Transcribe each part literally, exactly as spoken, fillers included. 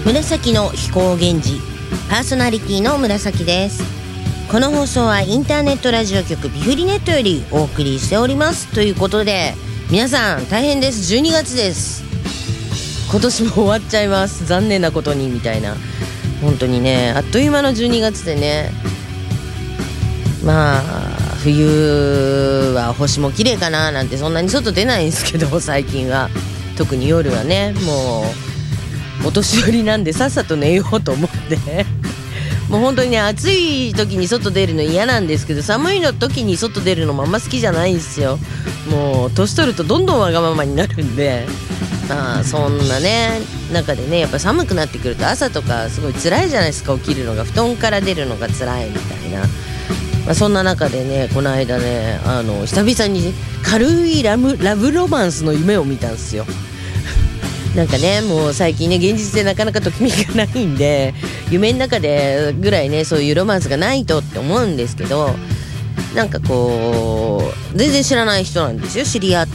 紫の飛行源氏、パーソナリティの紫です。この放送はインターネットラジオ局ビフリネットよりお送りしております。ということで皆さん大変です。じゅうにがつです。今年も終わっちゃいます。残念なことにみたいな、本当にね、あっという間のじゅうにがつでね、まあ冬は星も綺麗かななんてそんなに外出ないんですけど、最近は特に夜はね、もうお年寄りなんでさっさと寝ようと思ってもう本当にね、暑い時に外出るの嫌なんですけど、寒いの時に外出るのもあんま好きじゃないんですよ。もう年取るとどんどんわがままになるんで、まあそんなね中でね、やっぱ寒くなってくると朝とかすごい辛いじゃないですか。起きるのが、布団から出るのが辛いみたいな、まあ、そんな中でね、この間ね、あの久々に軽いラブ、ラブロマンスの夢を見たんですよなんかね、もう最近ね、現実でなかなかときめきがないんで、夢の中でぐらいね、そういうロマンスがないとって思うんですけど、なんかこう全然知らない人なんですよ。知り合って、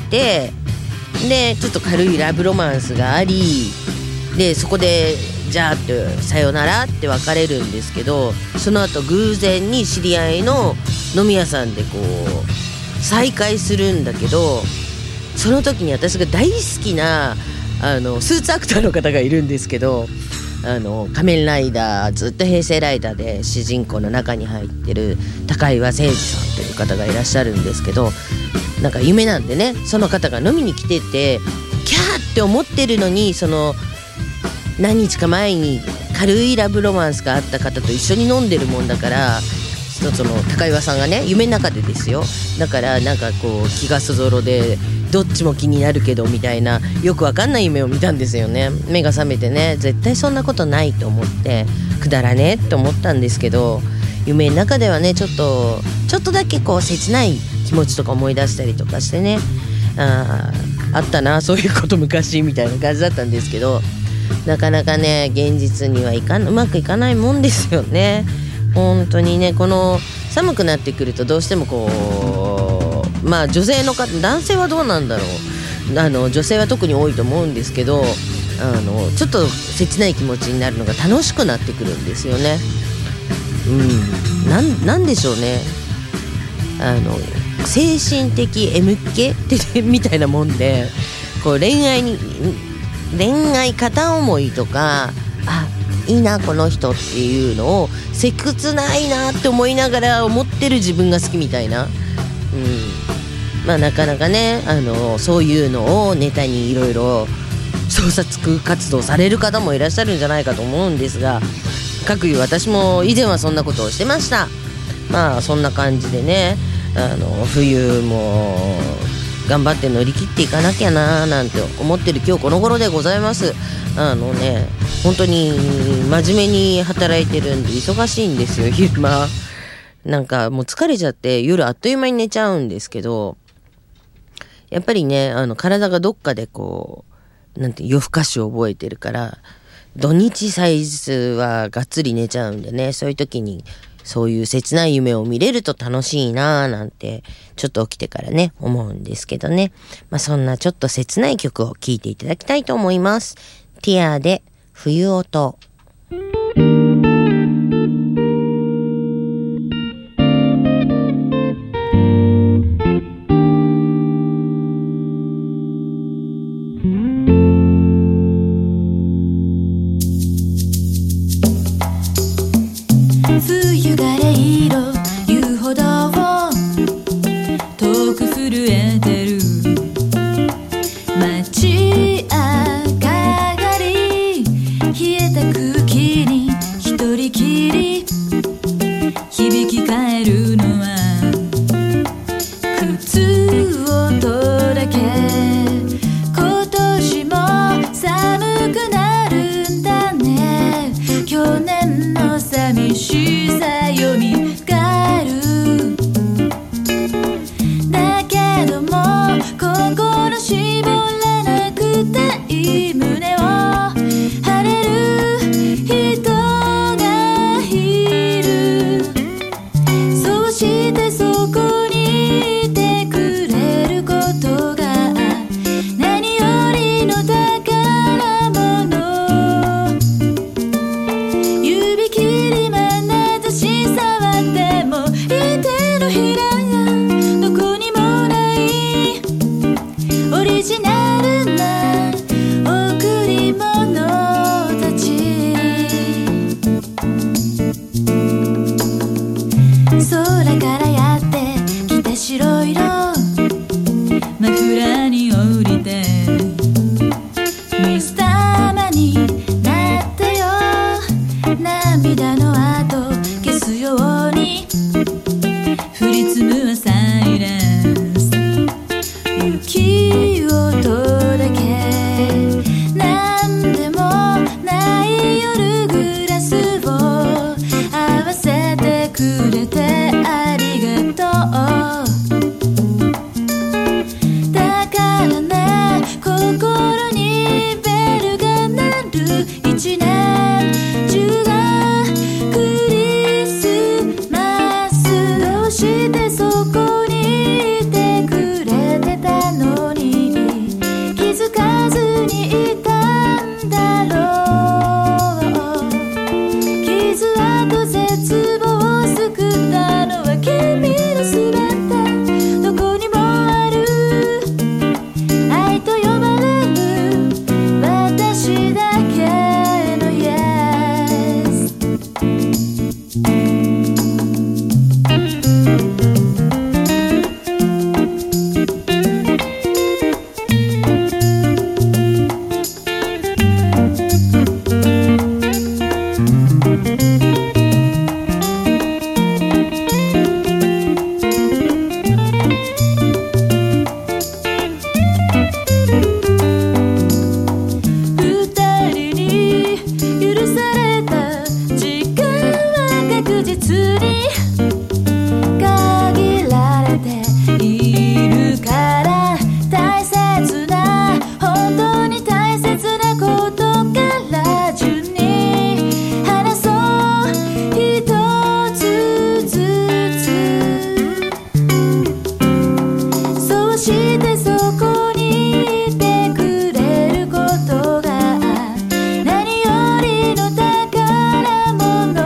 でちょっと軽いラブロマンスがあり、でそこでじゃあってさよならって別れるんですけど、その後偶然に知り合いの飲み屋さんでこう再会するんだけど、その時に私が大好きなあのスーツアクターの方がいるんですけど、あの仮面ライダー、ずっと平成ライダーで主人公の中に入ってる高岩誠二さんという方がいらっしゃるんですけど、なんか夢なんでね、その方が飲みに来てて、キャーって思ってるのに、その何日か前に軽いラブロマンスがあった方と一緒に飲んでるもんだから、その高岩さんがね、夢の中でですよ。だからなんかこう気がそぞろでどっちも気になるけどみたいな、よくわかんない夢を見たんですよね。目が覚めてね、絶対そんなことないと思って、くだらねえって思ったんですけど、夢の中ではね、ちょっとちょっとだけこう切ない気持ちとか思い出したりとかしてね、ああったなそういうこと昔みたいな感じだったんですけど、なかなかね現実にはいかんうまくいかないもんですよね。本当にね、この寒くなってくるとどうしてもこう、まあ女性の方、男性はどうなんだろう、あの女性は特に多いと思うんですけど、あのちょっと切ない気持ちになるのが楽しくなってくるんですよね。うん、なん、なんでしょうね、あの精神的 エムケー みたいなもんで、こう恋愛に恋愛片思いとか、あ、いいなこの人っていうのを切ないなって思いながら思ってる自分が好きみたいな、うん、まあなかなかね、あのそういうのをネタにいろいろ創作活動される方もいらっしゃるんじゃないかと思うんですが、かくいう私も以前はそんなことをしてました。まあそんな感じでね、あの冬も頑張って乗り切っていかなきゃななんて思ってる今日この頃でございます。あのね、本当に真面目に働いてるんで忙しいんですよ。昼間なんかもう疲れちゃって夜あっという間に寝ちゃうんですけど、やっぱりね、あの体がどっかでこうなんて夜更かしを覚えてるから、土日祭日はがっつり寝ちゃうんでね、そういう時にそういう切ない夢を見れると楽しいなーなんてちょっと起きてからね思うんですけどね。まあそんなちょっと切ない曲を聴いていただきたいと思います。ティアで冬音。 冬がれ色言うほど遠く震えてる街明かり冷えた空リジナルな贈り物たち、空からやってきた白色マフラーに降りてミスターマになったよ。涙の後消すように降り積むはサイレンス、雪音だけなんでもない夜グラスを合わせてくれてありがとう。だからね心にベルが鳴る一年中がクリスマス、どうしてそこにいてくれてたのに気づかずにいたんだろう。傷跡絶望を救ったのは君の姿、どこにもある愛と呼ばれる私だけの Yes。 二人に許された時間は確実に限られているから、大切な本当に大切なことから順に話そう一つずつ、そうしてそこにいてくれることが何よりの宝物。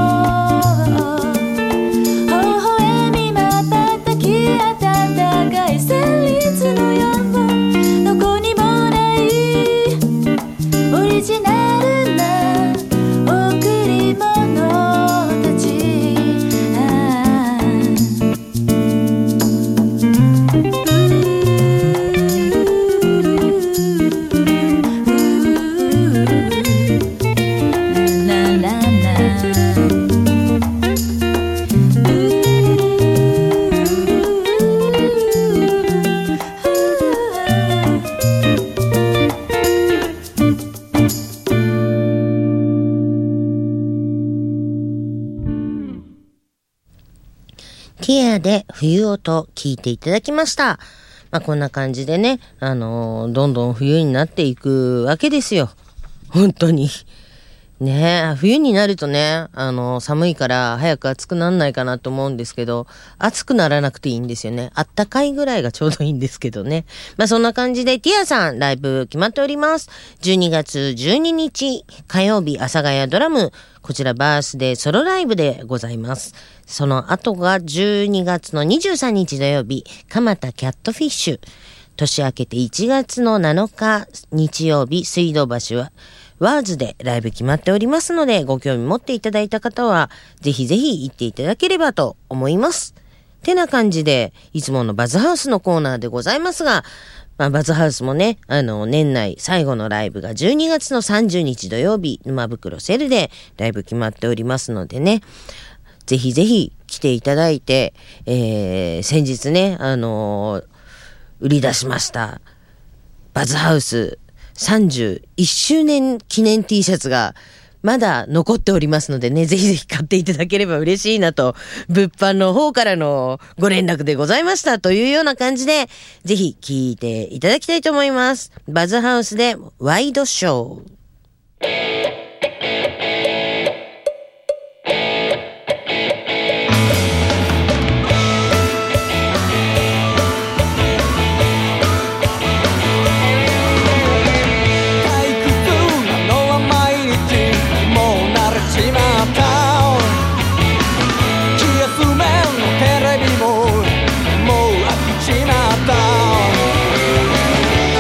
微笑み瞬き温かい旋律のようなどこにもないオリジナルな贈り物たち、あーララティアで冬音聞いていただきました。まあこんな感じでね、あのー、どんどん冬になっていくわけですよ。本当に。ねえ、冬になるとね、あのー、寒いから早く暑くなんないかなと思うんですけど、暑くならなくていいんですよね。あったかいぐらいがちょうどいいんですけどね。まあそんな感じでティアさんライブ決まっております。じゅうにがつじゅうににち火曜日、阿佐ヶ谷ドラム、こちらバースデーソロライブでございます。その後がじゅうにがつのにじゅうさんにち土曜日、蒲田キャットフィッシュ。年明けていちがつのなのか日曜日、水道橋はワーズでライブ決まっておりますので、ご興味持っていただいた方はぜひぜひ行っていただければと思います。てな感じで、いつものバズハウスのコーナーでございますが、まあ、バズハウスもね、あの、年内最後のライブがじゅうにがつのさんじゅうにち土曜日、沼袋セルでライブ決まっておりますのでね、ぜひぜひ来ていただいて、えー、先日ね、あのー、売り出しました、バズハウスさんじゅういっしゅうねん記念 T シャツが、まだ残っておりますのでね、ぜひぜひ買っていただければ嬉しいなと、物販の方からのご連絡でございましたというような感じで、ぜひ聞いていただきたいと思います。バズハウスでワイドショー。 「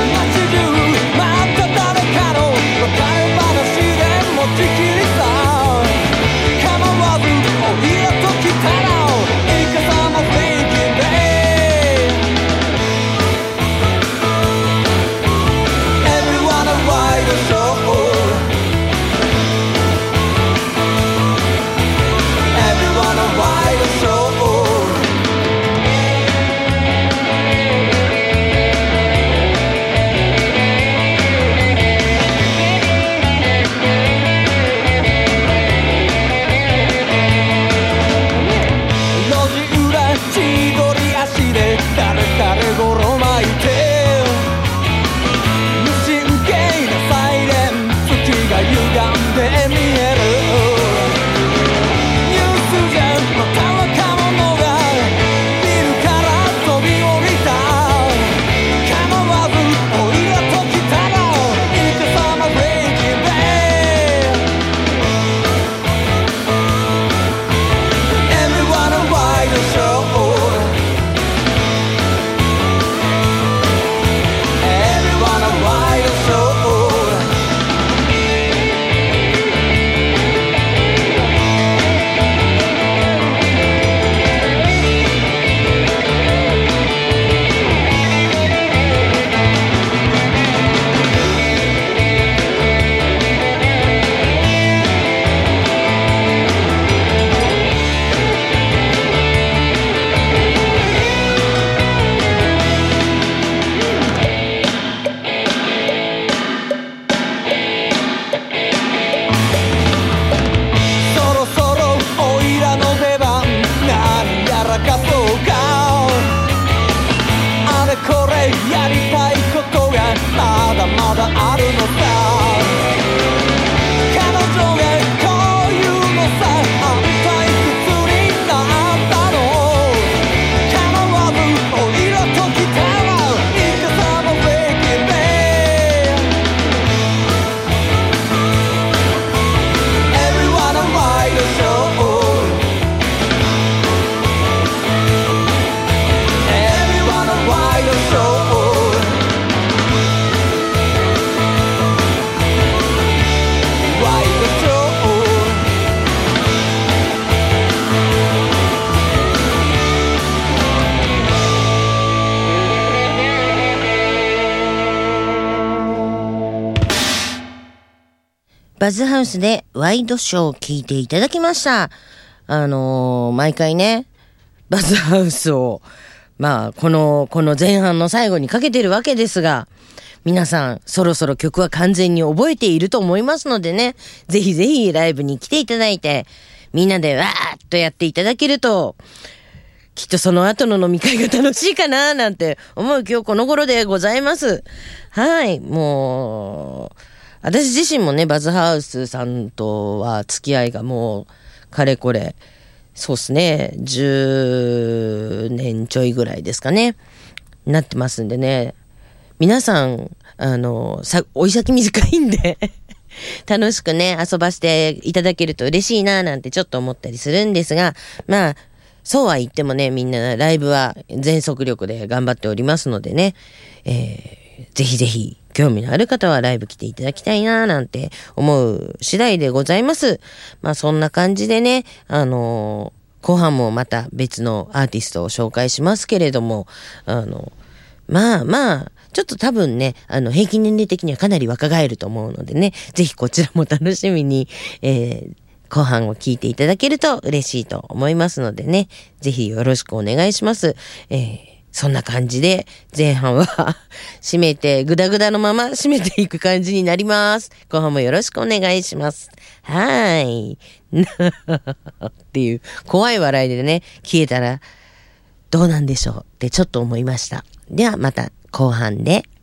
バズハウスでワイドショーを聞いていただきました。あのー、毎回ね、バズハウスを、まあ、この、この前半の最後にかけてるわけですが、皆さん、そろそろ曲は完全に覚えていると思いますのでね、ぜひぜひライブに来ていただいて、みんなでわーっとやっていただけると、きっとその後の飲み会が楽しいかななんて思う今日この頃でございます。はい、もう、私自身もね、バズハウスさんとは付き合いがもう、かれこれ、そうっすね、じゅうねんちょいぐらいですかね、なってますんでね、皆さん、あの、さ、おい先短いんで、楽しくね、遊ばせていただけると嬉しいななんてちょっと思ったりするんですが、まあ、そうは言ってもね、みんなライブは全速力で頑張っておりますのでね、えー、ぜひぜひ興味のある方はライブ来ていただきたいななんて思う次第でございます。まあそんな感じでね、あのー、後半もまた別のアーティストを紹介しますけれども、あの、まあまあ、ちょっと多分ね、あの、平均年齢的にはかなり若返ると思うのでね、ぜひこちらも楽しみに、えー、後半を聞いていただけると嬉しいと思いますのでね、ぜひよろしくお願いします。えー、そんな感じで前半は締めてグダグダのまま締めていく感じになります。後半もよろしくお願いします。はーい。っていう怖い笑いでね、消えたらどうなんでしょうってちょっと思いました。ではまた後半で。